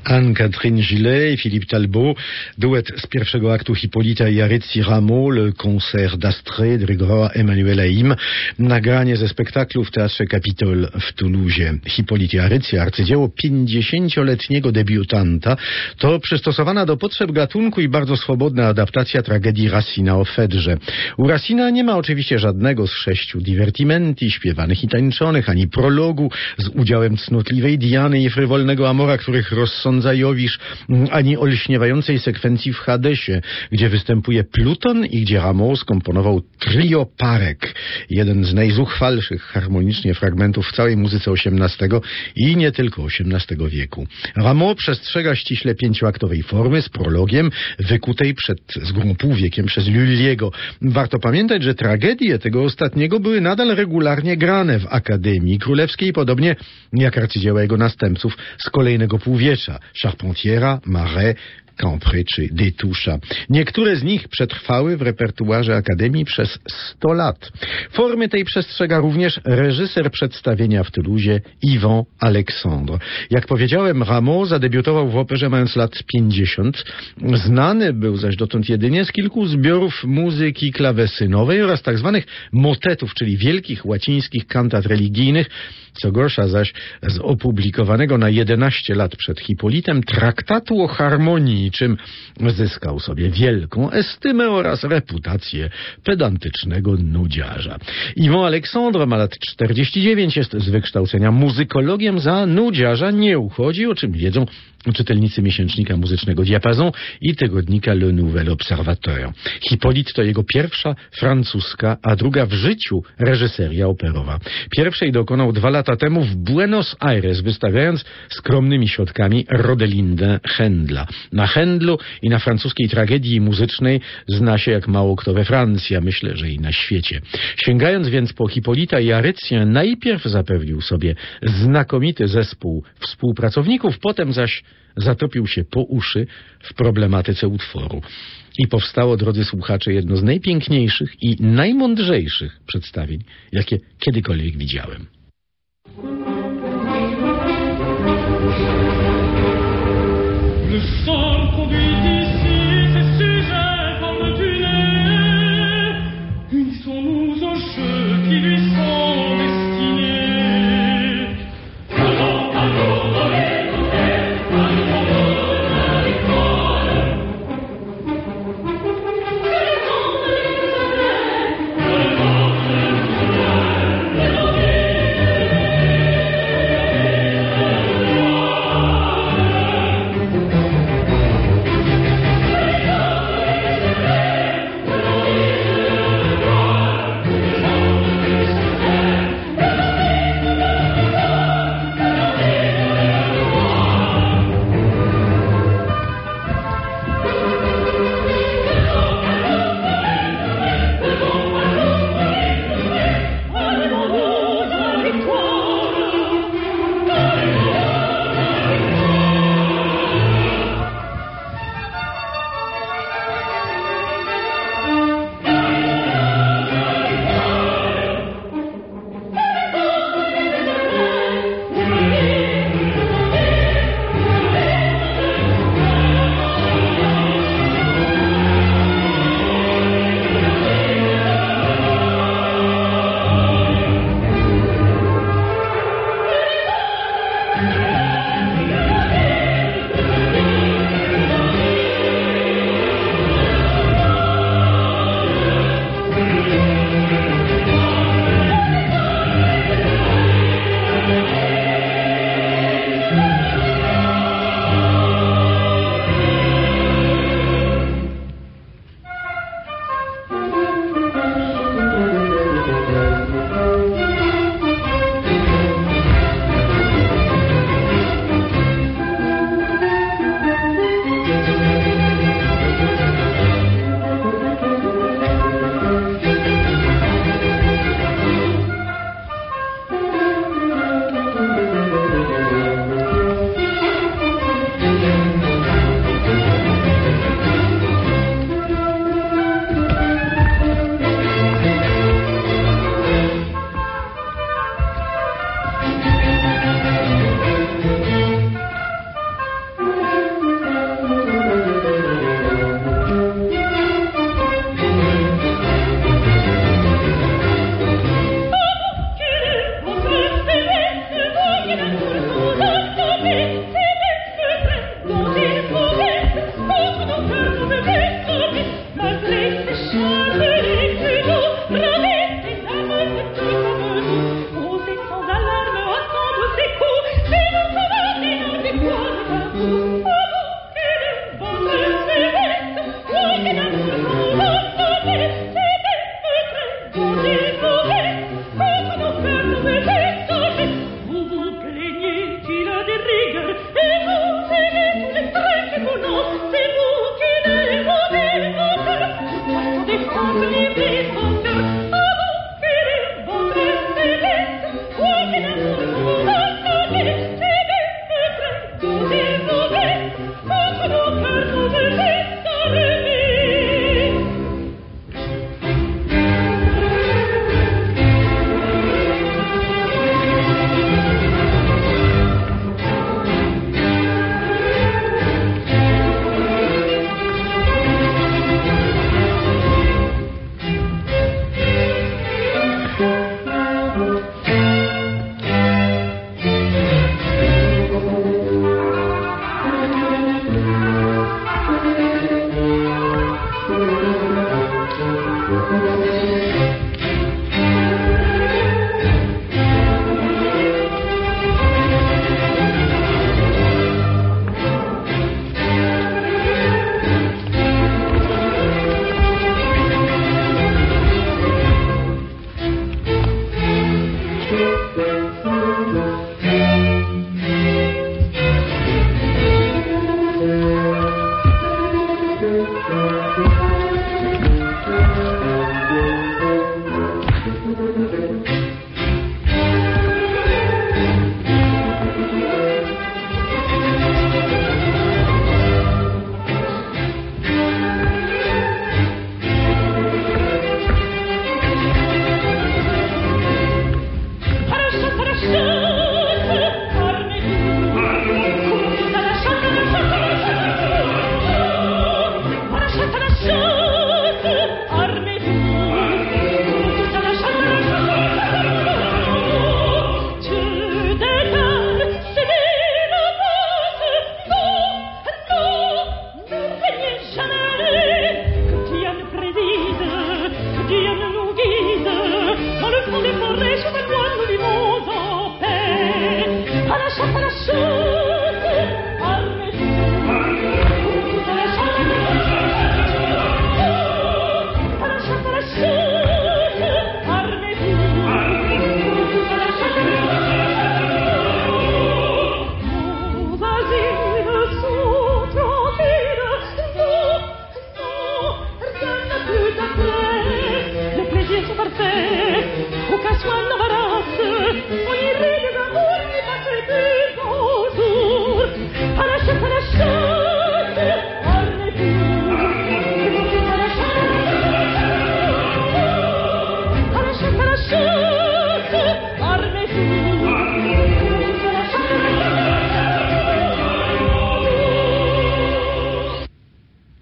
Anne-Catherine Gillet i Philippe Talbot, duet z pierwszego aktu Hipolita i Arycji Rameau, Le Concert d'Astrée de Grégoire Emmanuel Haïm, nagranie ze spektaklu w Teatrze Capitole w Toulouse. Hipolit i Arycja, arcydzieło 50-letniego debiutanta, to przystosowana do potrzeb gatunku i bardzo swobodna adaptacja tragedii Racina o Fedrze. U Racina nie ma oczywiście żadnego z 6 divertimenti śpiewanych i tańczonych, ani prologu z udziałem cnotliwej Diany i frywolnego Amora, których rozsądza Jowisz, ani olśniewającej sekwencji w Hadesie, gdzie występuje Pluton i gdzie Rameau skomponował trio parek, jeden z najzuchwalszych harmonicznie fragmentów w całej muzyce XVIII i nie tylko XVIII wieku. Rameau przestrzega ściśle 5-aktowej formy z prologiem wykutej przed zgłą półwiekiem przez Lully'ego. Warto pamiętać, że tragedie tego ostatniego były nadal regularnie grane w Akademii Królewskiej, podobnie jak arcydzieła jego następców z kolejnego półwiecza, Charpentiera, Marais, Campré czy Détoucha. Niektóre z nich przetrwały w repertuarze Akademii przez 100 lat. Formy tej przestrzega również reżyser przedstawienia w Toulouse Yvan Alexandre. Jak powiedziałem, Rameau zadebiutował w operze mając lat 50. Znany był zaś dotąd jedynie z kilku zbiorów muzyki klawesynowej oraz tak zwanych motetów, czyli wielkich łacińskich kantat religijnych, co gorsza zaś z opublikowanego na 11 lat przed Hipolitem traktatu o harmonii, czym zyskał sobie wielką estymę oraz reputację pedantycznego nudziarza. Yvan Alexandre ma lat 49, jest z wykształcenia muzykologiem, za nudziarza nie uchodzi, o czym wiedzą czytelnicy miesięcznika muzycznego Diapason i tygodnika Le Nouvel Observateur. Hipolit to jego pierwsza francuska, a druga w życiu reżyseria operowa. Pierwszej dokonał 2 lata temu w Buenos Aires, wystawiając skromnymi środkami Rodelindę Händla. Na Händlu i na francuskiej tragedii muzycznej zna się jak mało kto we Francji, a myślę, że i na świecie. Sięgając więc po Hipolita i Arycję, najpierw zapewnił sobie znakomity zespół współpracowników, potem zaś zatopił się po uszy w problematyce utworu. I powstało, drodzy słuchacze, jedno z najpiękniejszych i najmądrzejszych przedstawień, jakie kiedykolwiek widziałem.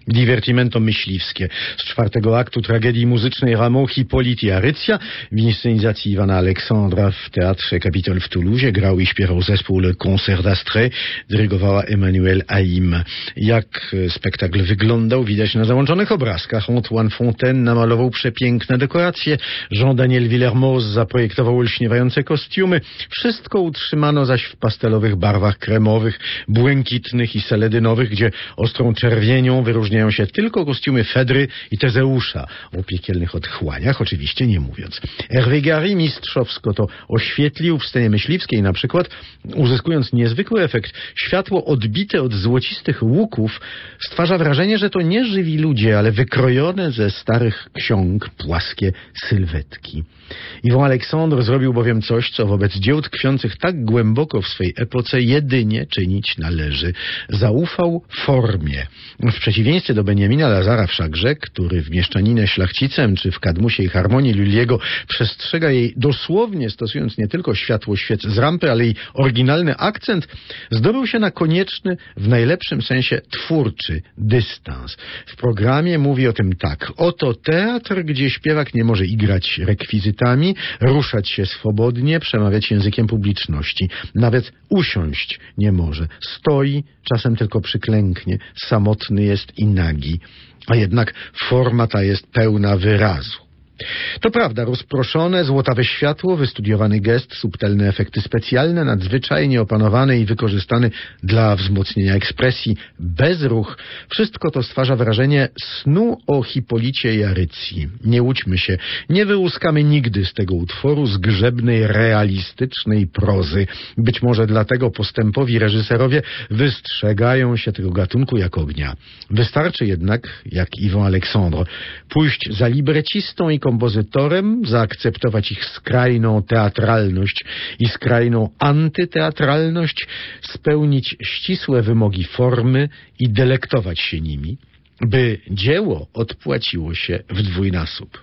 Divertimento myśliwskie z 4. aktu tragedii muzycznej Rameau, Hippolyte i Arycja w inscenizacji Iwana Aleksandra w Teatrze Capitol w Toulouse grał i śpiewał zespół Le Concert d'Astrée, dyrygowała Emmanuelle Haïm. Jak spektakl wyglądał, widać na załączonych obrazkach. Antoine Fontaine namalował przepiękne dekoracje, Jean-Daniel Villermoz zaprojektował olśniewające kostiumy. Wszystko utrzymano zaś w pastelowych barwach kremowych, błękitnych i seledynowych, gdzie ostrą czerwienią wyróżniają się tylko kostiumy Fedry i Tezeusza, o piekielnych otchłaniach oczywiście nie mówiąc. Hervé Gary mistrzowsko to oświetlił w scenie myśliwskiej na przykład, uzyskując niezwykły efekt. Światło odbite od złocistych łuków stwarza wrażenie, że to nie żywi ludzie, ale wykrojone ze starych ksiąg płaskie sylwetki. Yvon Alexandre zrobił bowiem coś, co wobec dzieł tkwiących tak głęboko w swej epoce jedynie czynić należy. Zaufał formie. W przeciwieństwie do Benjamina Lazara wszakże, który w Mieszczaninę szlachcicem czy w Kadmusie i Harmonii Lulliego przestrzega jej dosłownie, stosując nie tylko światło świec z rampy, ale i oryginalny akcent, zdobył się na konieczny, w najlepszym sensie twórczy dystans. W programie mówi o tym tak: oto teatr, gdzie śpiewak nie może igrać rekwizytami, ruszać się swobodnie, przemawiać językiem publiczności. Nawet usiąść nie może. Stoi, czasem tylko przyklęknie, samotny jest i nagi. A jednak forma ta jest pełna wyrazu. To prawda, rozproszone, złotawe światło, wystudiowany gest, subtelne efekty specjalne, nadzwyczajnie opanowany i wykorzystany dla wzmocnienia ekspresji, bezruch, wszystko to stwarza wrażenie snu o Hipolicie i Arycji. Nie łudźmy się, nie wyłuskamy nigdy z tego utworu zgrzebnej, realistycznej prozy. Być może dlatego postępowi reżyserowie wystrzegają się tego gatunku jak ognia. Wystarczy jednak, jak Yvon Alexandre, pójść za librecistą i kompozytorem, zaakceptować ich skrajną teatralność i skrajną antyteatralność, spełnić ścisłe wymogi formy i delektować się nimi, by dzieło odpłaciło się w dwójnasób.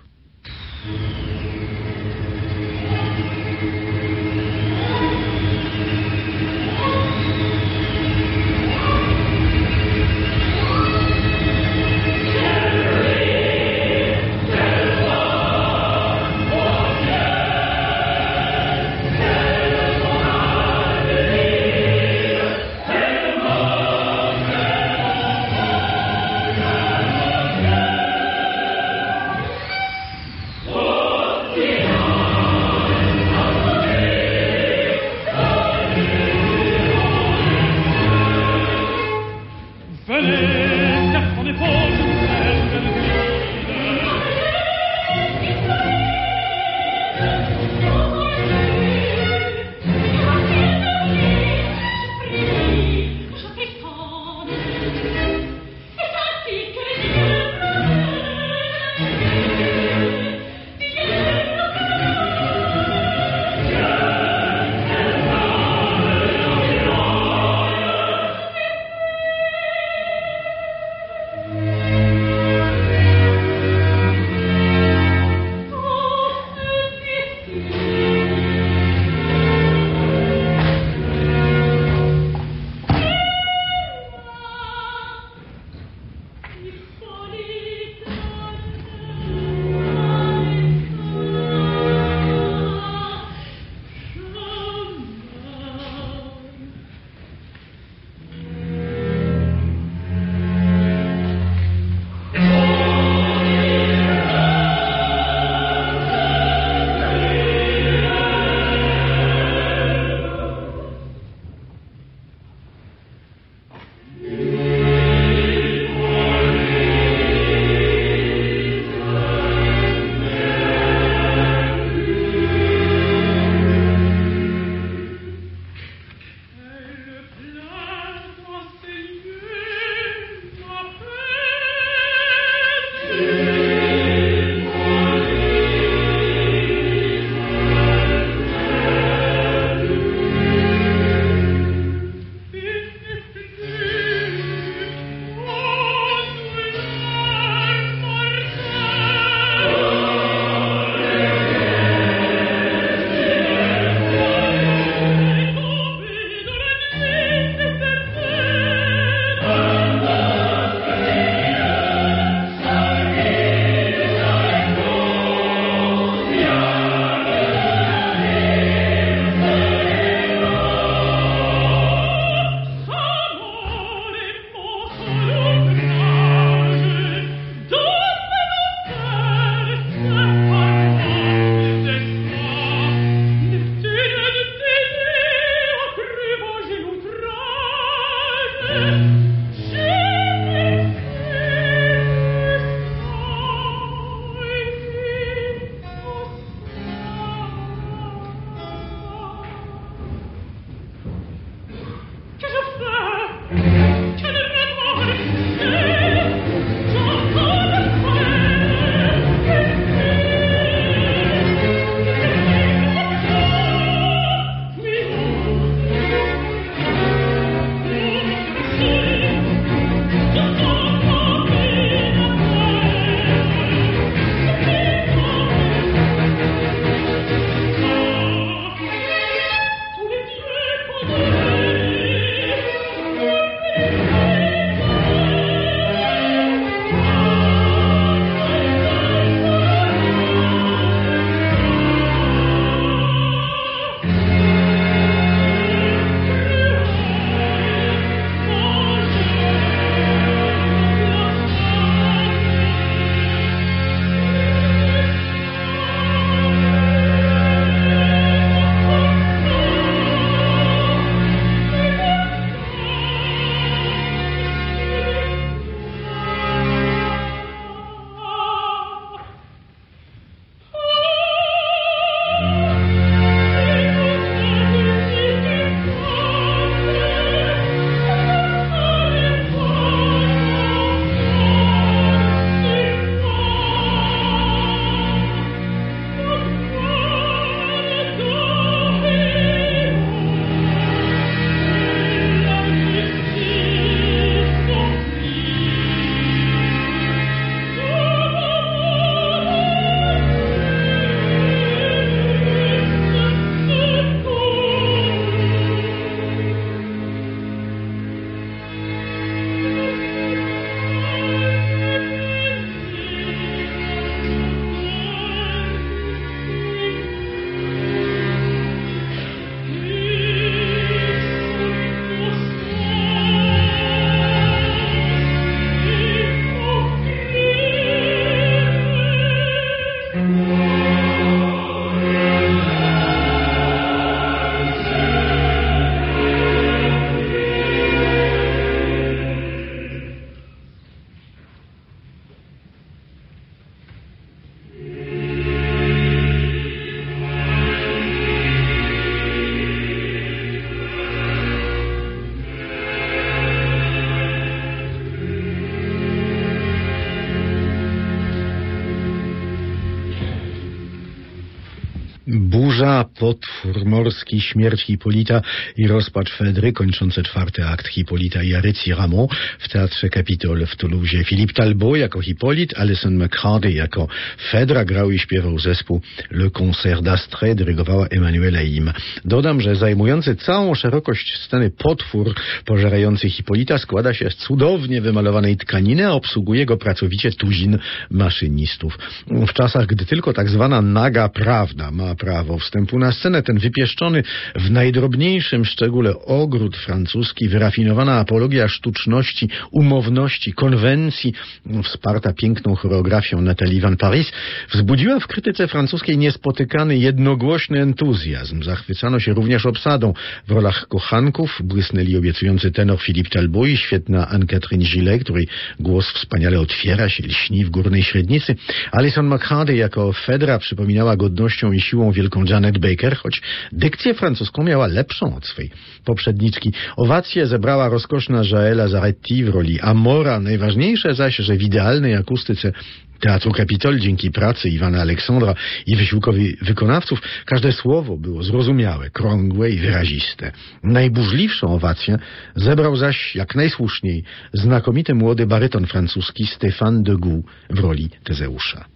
Burza, potwór morski, śmierć Hipolita i rozpacz Fedry, kończące 4. akt Hipolita i Arycji Rameau w Teatrze Capitole w Toulouse. Philippe Talbot jako Hipolit, Alison McHardy jako Fedra grał i śpiewał zespół Le Concert d'Astrée, dyrygowała Emmanuela Im. Dodam, że zajmujący całą szerokość sceny potwór pożerający Hipolita składa się z cudownie wymalowanej tkaniny, a obsługuje go pracowicie tuzin maszynistów. W czasach, gdy tylko tak zwana naga prawda ma prawo wstępu na scenę, ten wypieszczony w najdrobniejszym szczególe ogród francuski, wyrafinowana apologia sztuczności, umowności, konwencji, wsparta piękną choreografią Nathalie Van Paris, wzbudziła w krytyce francuskiej niespotykany, jednogłośny entuzjazm. Zachwycano się również obsadą. W rolach kochanków błysnęli obiecujący tenor Philippe Talbot i świetna Anne-Catherine Gillet, której głos wspaniale otwiera się, lśni w górnej średnicy. Alison McHardy jako Fedra przypominała godnością i siłą wielką Janet Baker, choć dykcję francuską miała lepszą od swej poprzedniczki. Owację zebrała rozkoszna Jaël Lazaretti w roli Amora. Najważniejsze zaś, że w idealnej akustyce Teatru Capitole dzięki pracy Iwana Aleksandra i wysiłkowi wykonawców każde słowo było zrozumiałe, krągłe i wyraziste. Najburzliwszą owację zebrał zaś, jak najsłuszniej, znakomity młody baryton francuski Stéphane Degout w roli Tezeusza.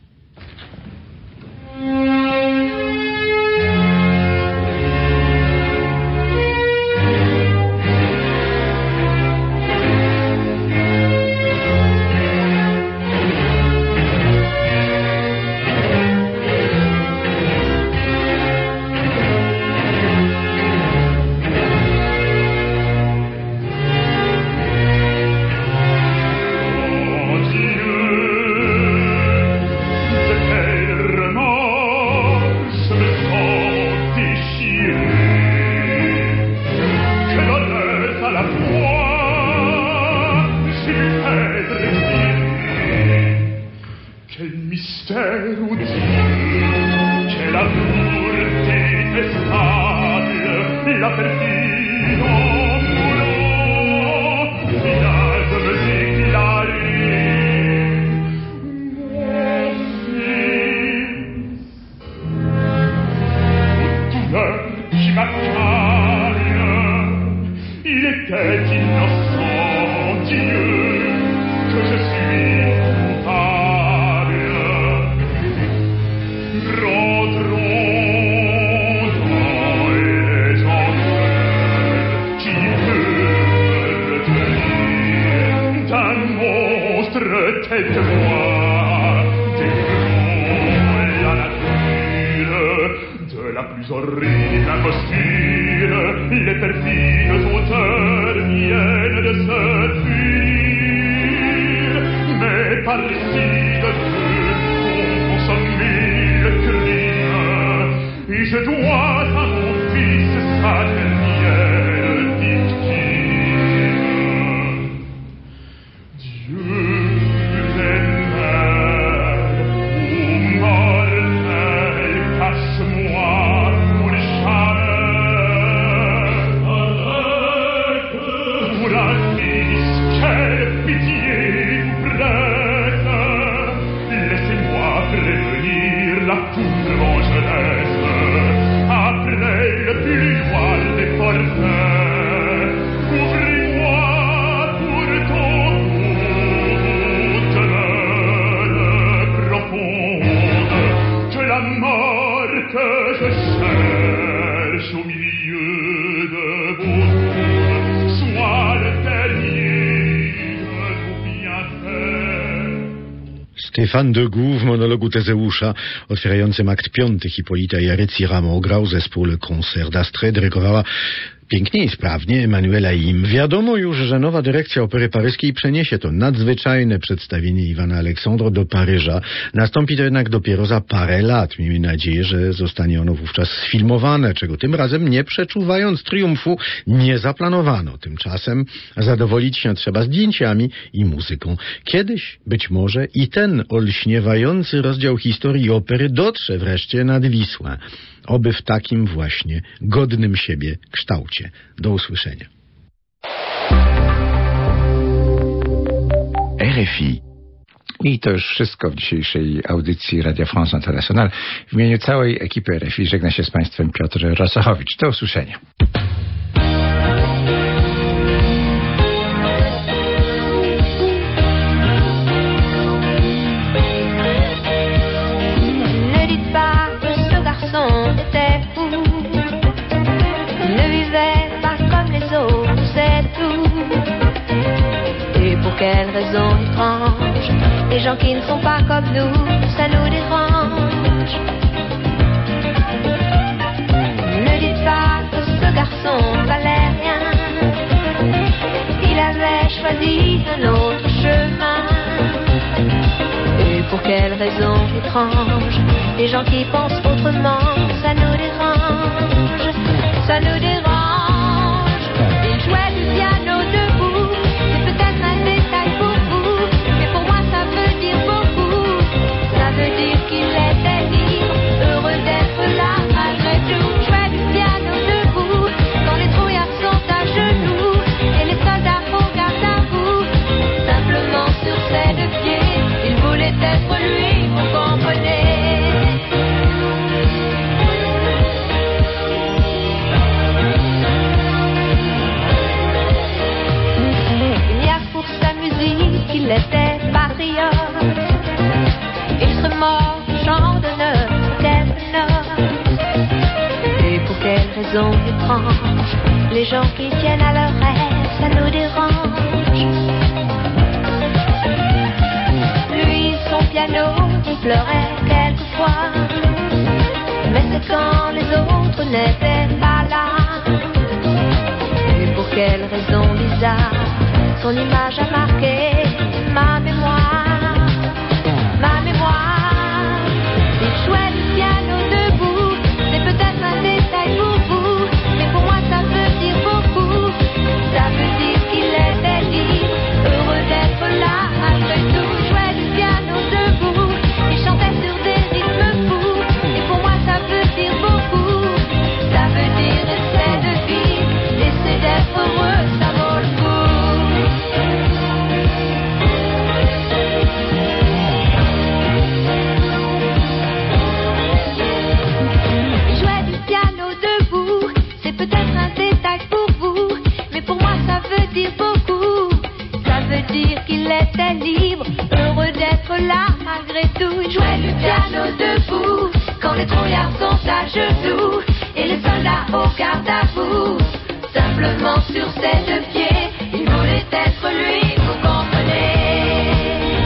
telle que moi, découvrons la nature de la plus horrible imposture. Les perfides auteurs viennent de se punir, mais par les signes de Dieu on consomme le crime, et je dois à mon fils sa dernière victime. Dieu t'aimait, ô mortel, cache-moi pour jamais. Pour un fils, quelle pitié vous prête. Laissez-moi prévenir la toute vengeresse. Après le puloir des forfaits, ouvris-moi pour ton doute profonde, que la mort que je cherche au milieu de vos tours soit le dernier de vos bienfaits. Stefan de Gouw w monologu Tezeusza otwierającym akt 5 Hipolita i Arecji Rameau grał zespół Le Concert d'Astre, dyrygowała pięknie i sprawnie Emanuela Im. Wiadomo już, że nowa dyrekcja Opery Paryskiej przeniesie to nadzwyczajne przedstawienie Iwana Aleksandra do Paryża. Nastąpi to jednak dopiero za parę lat. Miejmy nadzieję, że zostanie ono wówczas sfilmowane, czego tym razem nie przeczuwając triumfu nie zaplanowano. Tymczasem zadowolić się trzeba zdjęciami i muzyką. Kiedyś, być może, i ten olśniewający rozdział historii opery dotrze wreszcie nad Wisłę. Oby w takim właśnie godnym siebie kształcie. Do usłyszenia. RFI. I to już wszystko w dzisiejszej audycji Radia France International. W imieniu całej ekipy RFI żegna się z Państwem Piotr Rosochowicz. Do usłyszenia. Quelle raison étrange, les gens qui ne sont pas comme nous, ça nous dérange. Ne dites pas que ce garçon valait rien, il avait choisi un autre chemin. Et pour quelle raison étrange, les gens qui pensent autrement, ça nous dérange, ça nous dérange. Il jouait du piano debout, c'est peut-être un détail pour vous, mais pour moi ça veut dire beaucoup. Ça veut dire qu'il était libre, heureux d'être là malgré tout. Jouait du piano debout, quand les trouillards sont à genoux et les soldats font garde à vous. Simplement sur ses deux pieds, il voulait être lui, vous comprenez. Il était patriote, il serait mort, chant d'honneur, quelque note. Et pour quelle raison étrange, les gens qui tiennent à leurs rêves, ça nous dérange. Lui, son piano, il pleurait quelquefois, mais c'est quand les autres n'étaient pas là. Et pour quelle raison bizarre, son image a marqué ma mémoire, ma mémoire. Il jouait du piano debout, c'est peut-être un détail pour vous, mais pour moi ça veut dire beaucoup. Ça veut dire qu'il était libre, heureux d'être là malgré tout. Il jouait du piano debout, il chantait sur des rythmes fous, et pour moi ça veut dire beaucoup. Ça veut dire essaie de vivre, essaie d'être heureux, ça vaut le coup. Peut-être un détail pour vous, mais pour moi ça veut dire beaucoup. Ça veut dire qu'il était libre, heureux d'être là malgré tout. Il jouait du piano debout, quand les trouillards sont à genoux et les soldats au garde à vous. Simplement sur ses deux pieds, il voulait être lui, vous comprenez.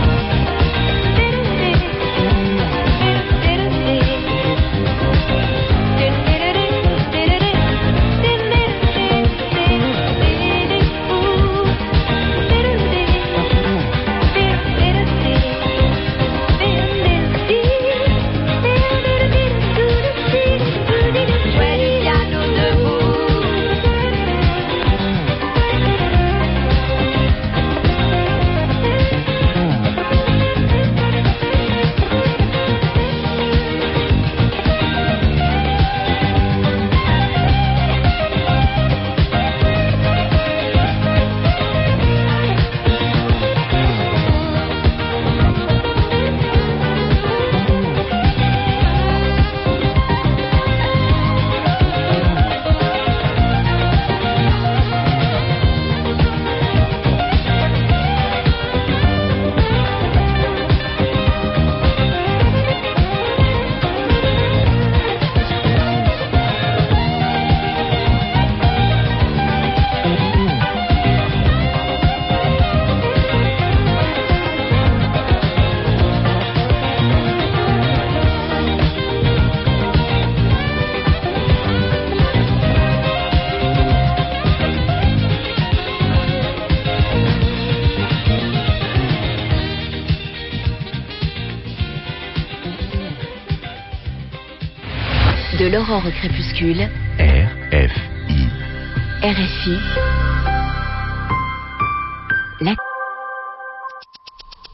De l'aurore au crépuscule. RFI. RFI. La